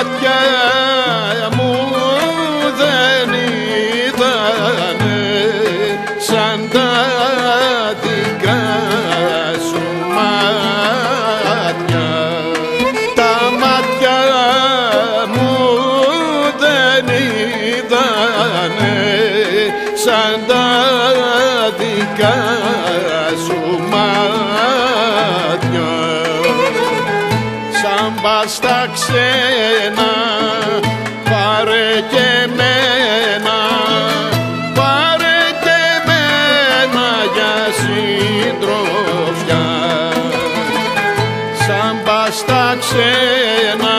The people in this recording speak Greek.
μάτια μου δεν είδανε σαν τα δικά σου μάτια. Τα μάτια μου δεν είδανε σαν τα δικά σου μάτια. Σαν πας στα ξένα πάρε και μένα, πάρε και μένα για συντροφιά. Σαν πας στα ξένα